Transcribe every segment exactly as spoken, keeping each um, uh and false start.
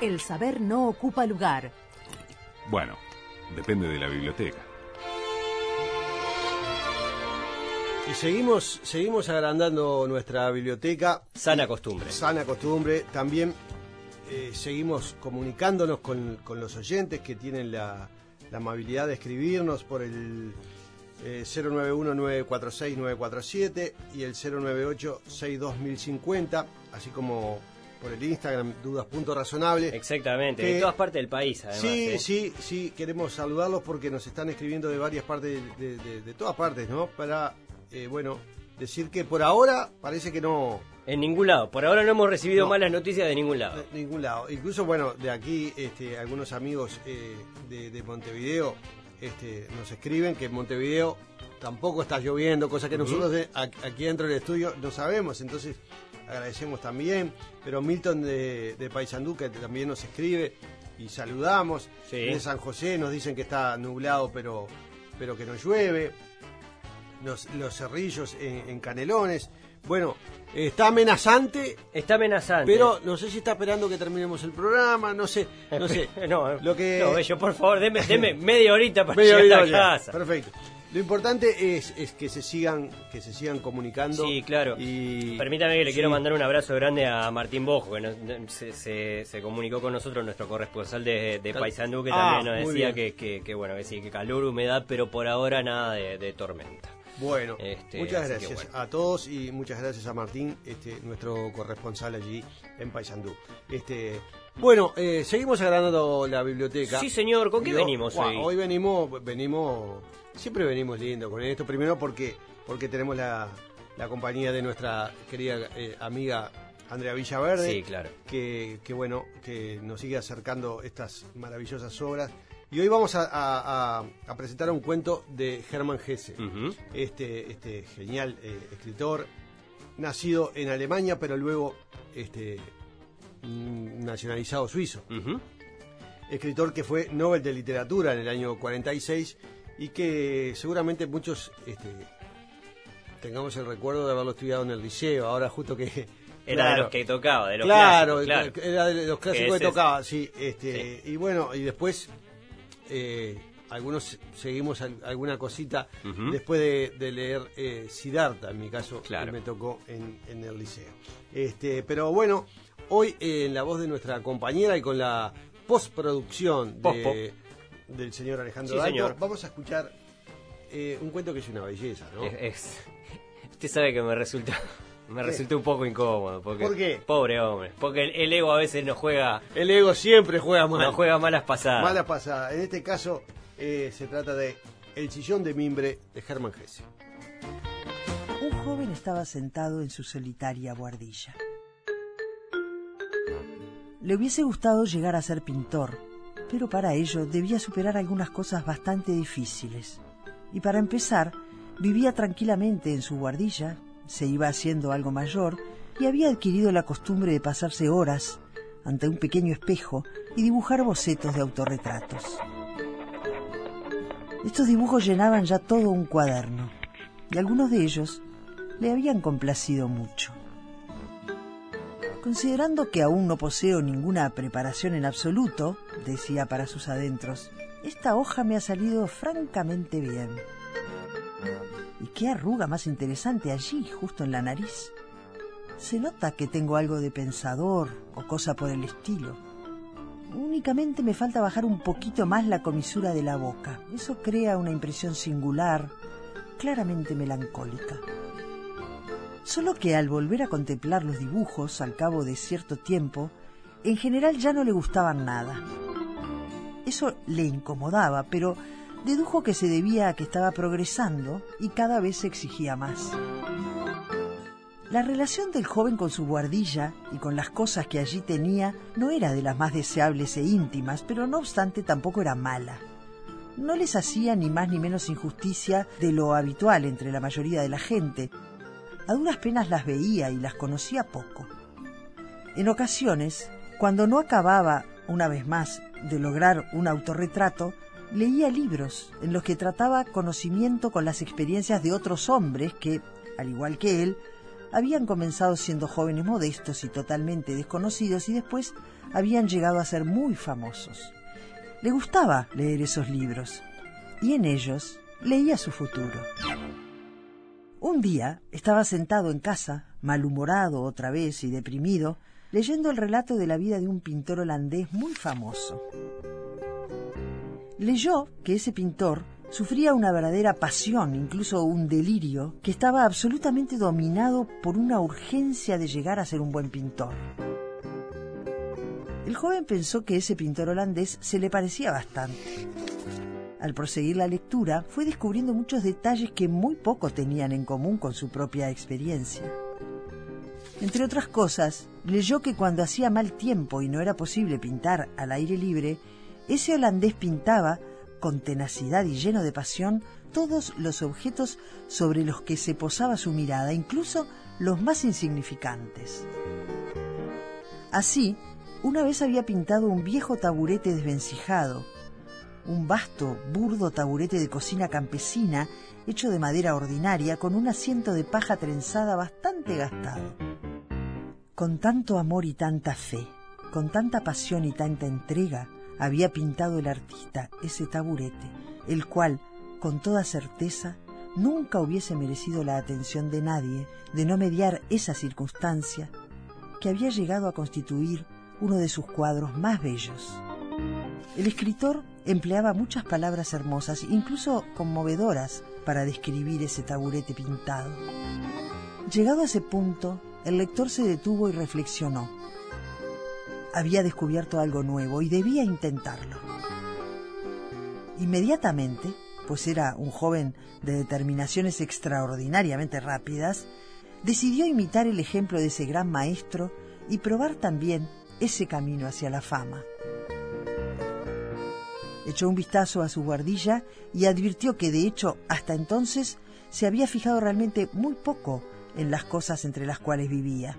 El saber no ocupa lugar. Bueno, depende de la biblioteca. Y seguimos, seguimos agrandando nuestra biblioteca. Sana costumbre. Sana costumbre. También eh, seguimos comunicándonos con, con los oyentes que tienen la, la amabilidad de escribirnos por el eh, cero nueve uno, nueve cuatro seis, nueve cuatro siete y el cero nueve ocho, seis dos mil cincuenta, así como por el Instagram, dudas punto razonable. Exactamente, que, de todas partes del país, además. Sí, ¿eh? sí, sí, queremos saludarlos porque nos están escribiendo de varias partes, de, de, de todas partes, ¿no? Para, eh, bueno, decir que por ahora parece que no... En ningún lado, por ahora no hemos recibido No. malas noticias de ningún lado. De ningún lado. Incluso, bueno, de aquí, este, algunos amigos eh, de, de Montevideo este, nos escriben que en Montevideo tampoco está lloviendo, cosa que uh-huh. nosotros de, aquí dentro del estudio no sabemos, entonces... agradecemos también, pero Milton de, de Paysandú que también nos escribe y saludamos. Sí. De San José nos dicen que está nublado pero pero que no llueve. Los, los cerrillos en, en Canelones. Bueno, está amenazante. Está amenazante. Pero no sé si está esperando que terminemos el programa, no sé, no sé. no, lo que no, Bello, por favor, deme, deme media horita para media llegar horita a casa. Perfecto. Lo importante es, es que se sigan que se sigan comunicando. Sí, claro. Y... Permítame que le sí. quiero mandar un abrazo grande a Martín Bojo, que nos, se, se, se comunicó con nosotros, nuestro corresponsal de, de Paysandú, que ah, también nos decía que, que, que, bueno, que sí, que calor, humedad, pero por ahora nada de, de tormenta. Bueno, este, muchas gracias bueno. a todos y muchas gracias a Martín, este, nuestro corresponsal allí en Paysandú. Este, bueno, eh, seguimos agrandando la biblioteca. Sí, señor, ¿con qué Yo, venimos wow, hoy? Hoy venimos, venimos, siempre venimos lindo con esto. Primero porque porque tenemos la, la compañía de nuestra querida eh, amiga Andrea Villaverde. Sí, claro. Que, que bueno, que nos sigue acercando estas maravillosas obras. Y hoy vamos a, a, a, a presentar un cuento de Hermann Hesse, Uh-huh. este, este genial eh, escritor, nacido en Alemania, pero luego este, mm, nacionalizado suizo. Uh-huh. Escritor que fue Nobel de Literatura en el año cuarenta y seis y que seguramente muchos este, tengamos el recuerdo de haberlo estudiado en el liceo, ahora justo que... Era claro, de los que tocaba, de los claro, clásicos, claro. Era de los clásicos que, que tocaba, sí, este, sí. Y bueno, y después eh, algunos seguimos al, alguna cosita Uh-huh. después de, de leer eh, Siddhartha, en mi caso, Claro. que me tocó en, en el liceo. Este, pero bueno, hoy eh, en la voz de nuestra compañera y con la postproducción Pospo. de, del señor Alejandro Sí, Dalto, señor. vamos a escuchar eh, un cuento que es una belleza, ¿no? Es, es- usted sabe que me resulta me resulta un poco incómodo porque ¿Por qué? pobre hombre, porque el, el ego a veces nos juega El ego siempre juega mal. nos juega malas pasadas. Mala pasada. En este caso eh, se trata de El sillón de mimbre de Hermann Hesse. Un joven estaba sentado en su solitaria buhardilla. Le hubiese gustado llegar a ser pintor, pero para ello debía superar algunas cosas bastante difíciles. Y para empezar, vivía tranquilamente en su buhardilla, se iba haciendo algo mayor y había adquirido la costumbre de pasarse horas ante un pequeño espejo y dibujar bocetos de autorretratos. Estos dibujos llenaban ya todo un cuaderno, y algunos de ellos le habían complacido mucho. Considerando que aún no poseo ninguna preparación en absoluto, decía para sus adentros, esta hoja me ha salido francamente bien. ¿Y qué arruga más interesante allí, justo en la nariz? Se nota que tengo algo de pensador o cosa por el estilo. Únicamente me falta bajar un poquito más la comisura de la boca. Eso crea una impresión singular, claramente melancólica. Solo que al volver a contemplar los dibujos al cabo de cierto tiempo, en general ya no le gustaban nada. Eso le incomodaba, pero dedujo que se debía a que estaba progresando y cada vez se exigía más. La relación del joven con su buhardilla y con las cosas que allí tenía no era de las más deseables e íntimas, pero no obstante tampoco era mala. No les hacía ni más ni menos injusticia de lo habitual entre la mayoría de la gente. A duras penas las veía y las conocía poco. En ocasiones, cuando no acababa, una vez más, de lograr un autorretrato, leía libros en los que trataba conocimiento con las experiencias de otros hombres que, al igual que él, habían comenzado siendo jóvenes modestos y totalmente desconocidos y después habían llegado a ser muy famosos. Le gustaba leer esos libros y en ellos leía su futuro. Un día estaba sentado en casa, malhumorado otra vez y deprimido, leyendo el relato de la vida de un pintor holandés muy famoso. Leyó que ese pintor sufría una verdadera pasión, incluso un delirio, que estaba absolutamente dominado por una urgencia de llegar a ser un buen pintor. El joven pensó que ese pintor holandés se le parecía bastante. Al proseguir la lectura, fue descubriendo muchos detalles que muy poco tenían en común con su propia experiencia. Entre otras cosas, leyó que cuando hacía mal tiempo y no era posible pintar al aire libre, ese holandés pintaba, con tenacidad y lleno de pasión, todos los objetos sobre los que se posaba su mirada, incluso los más insignificantes. Así, una vez había pintado un viejo taburete desvencijado, un vasto, burdo taburete de cocina campesina, hecho de madera ordinaria, con un asiento de paja trenzada bastante gastado. Con tanto amor y tanta fe, con tanta pasión y tanta entrega, había pintado el artista ese taburete, el cual, con toda certeza, nunca hubiese merecido la atención de nadie, de no mediar esa circunstancia, que había llegado a constituir uno de sus cuadros más bellos. El escritor empleaba muchas palabras hermosas, incluso conmovedoras, para describir ese taburete pintado. Llegado a ese punto, el lector se detuvo y reflexionó. Había descubierto algo nuevo y debía intentarlo. Inmediatamente, pues era un joven de determinaciones extraordinariamente rápidas, decidió imitar el ejemplo de ese gran maestro y probar también ese camino hacia la fama. Echó un vistazo a su buhardilla y advirtió que, de hecho, hasta entonces se había fijado realmente muy poco en las cosas entre las cuales vivía.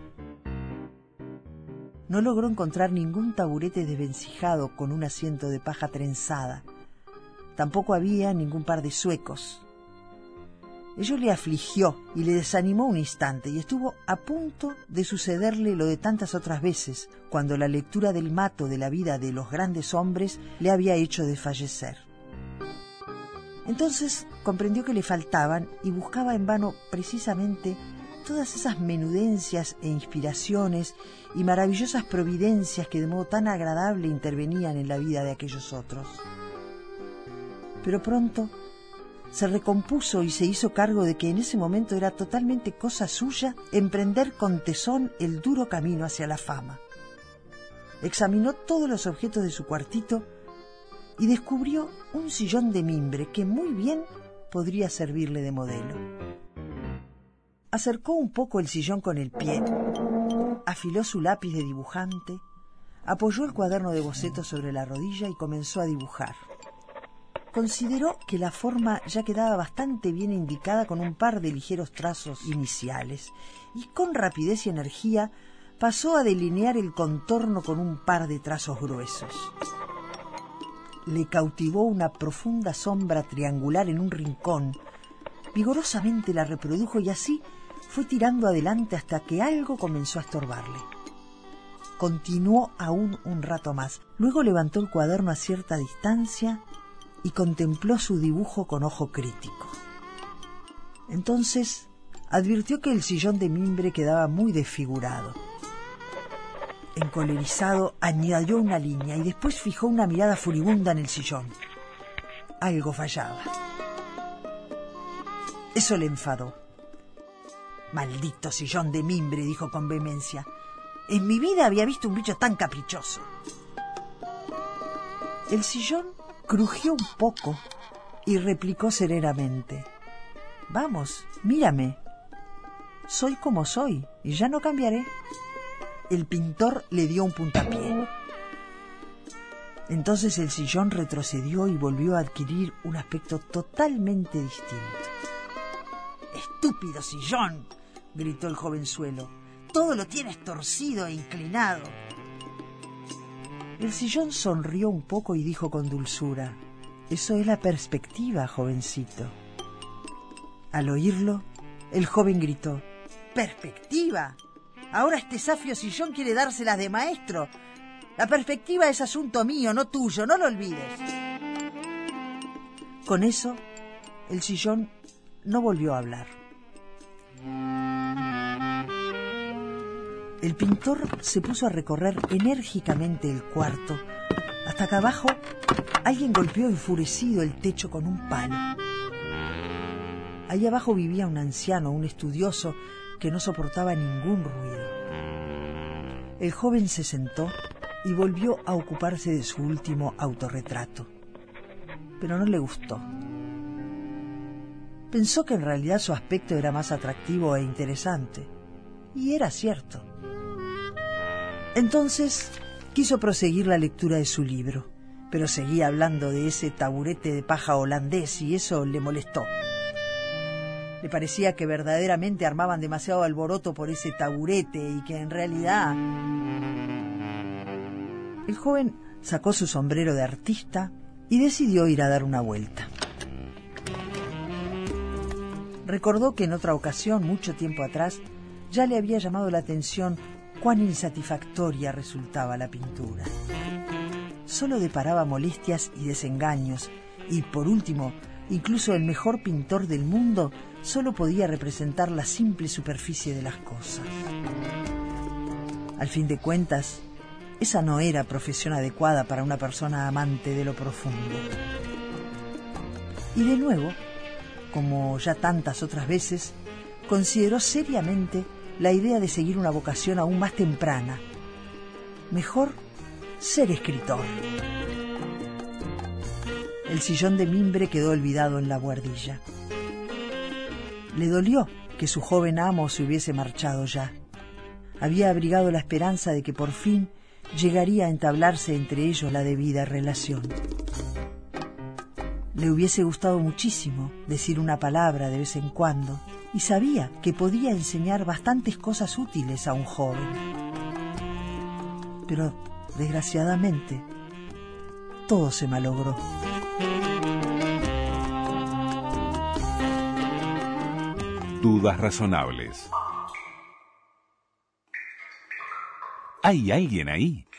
No logró encontrar ningún taburete desvencijado con un asiento de paja trenzada. Tampoco había ningún par de zuecos. Ello le afligió y le desanimó un instante, y estuvo a punto de sucederle lo de tantas otras veces, cuando la lectura del mato de la vida de los grandes hombres le había hecho desfallecer. Entonces comprendió que le faltaban y buscaba en vano precisamente todas esas menudencias e inspiraciones y maravillosas providencias que de modo tan agradable intervenían en la vida de aquellos otros. Pero pronto se recompuso y se hizo cargo de que en ese momento era totalmente cosa suya emprender con tesón el duro camino hacia la fama. Examinó todos los objetos de su cuartito y descubrió un sillón de mimbre que muy bien podría servirle de modelo. Acercó un poco el sillón con el pie, afiló su lápiz de dibujante, apoyó el cuaderno de bocetos sobre la rodilla y comenzó a dibujar. Consideró que la forma ya quedaba bastante bien indicada con un par de ligeros trazos iniciales y con rapidez y energía pasó a delinear el contorno con un par de trazos gruesos. Le cautivó una profunda sombra triangular en un rincón, vigorosamente la reprodujo y así fue tirando adelante hasta que algo comenzó a estorbarle. Continuó aún un rato más, luego levantó el cuaderno a cierta distancia y contempló su dibujo con ojo crítico. Entonces advirtió que el sillón de mimbre quedaba muy desfigurado. Encolerizado, añadió una línea y después fijó una mirada furibunda en el sillón. Algo fallaba. Eso le enfadó. «Maldito sillón de mimbre», dijo con vehemencia. «En mi vida había visto un bicho tan caprichoso». El sillón crujió un poco y replicó serenamente: «Vamos, mírame. Soy como soy y ya no cambiaré». El pintor le dio un puntapié. Entonces el sillón retrocedió y volvió a adquirir un aspecto totalmente distinto. «¡Estúpido sillón!», gritó el jovenzuelo. «Todo lo tienes torcido e inclinado». El sillón sonrió un poco y dijo con dulzura: «Eso es la perspectiva, jovencito». Al oírlo, el joven gritó: ¿Perspectiva? Ahora este safio sillón quiere dárselas de maestro. La perspectiva es asunto mío, no tuyo, no lo olvides. Con eso, el sillón no volvió a hablar. El pintor se puso a recorrer enérgicamente el cuarto, hasta que abajo alguien golpeó enfurecido el techo con un palo. Ahí abajo vivía un anciano, un estudioso, que no soportaba ningún ruido. El joven se sentó y volvió a ocuparse de su último autorretrato. Pero no le gustó. Pensó que en realidad su aspecto era más atractivo e interesante. Y era cierto. Entonces quiso proseguir la lectura de su libro, pero seguía hablando de ese taburete de paja holandés y eso le molestó. Le parecía que verdaderamente armaban demasiado alboroto por ese taburete y que en realidad... El joven sacó su sombrero de artista y decidió ir a dar una vuelta. Recordó que en otra ocasión, mucho tiempo atrás, ya le había llamado la atención cuán insatisfactoria resultaba la pintura. Solo deparaba molestias y desengaños, y por último, incluso el mejor pintor del mundo solo podía representar la simple superficie de las cosas. Al fin de cuentas, esa no era profesión adecuada para una persona amante de lo profundo. Y de nuevo, como ya tantas otras veces, consideró seriamente la idea de seguir una vocación aún más temprana. Mejor ser escritor. El sillón de mimbre quedó olvidado en la buhardilla. Le dolió que su joven amo se hubiese marchado ya. Había abrigado la esperanza de que por fin llegaría a entablarse entre ellos la debida relación. Le hubiese gustado muchísimo decir una palabra de vez en cuando, y sabía que podía enseñar bastantes cosas útiles a un joven. Pero, desgraciadamente, todo se malogró. Dudas razonables. ¿Hay alguien ahí?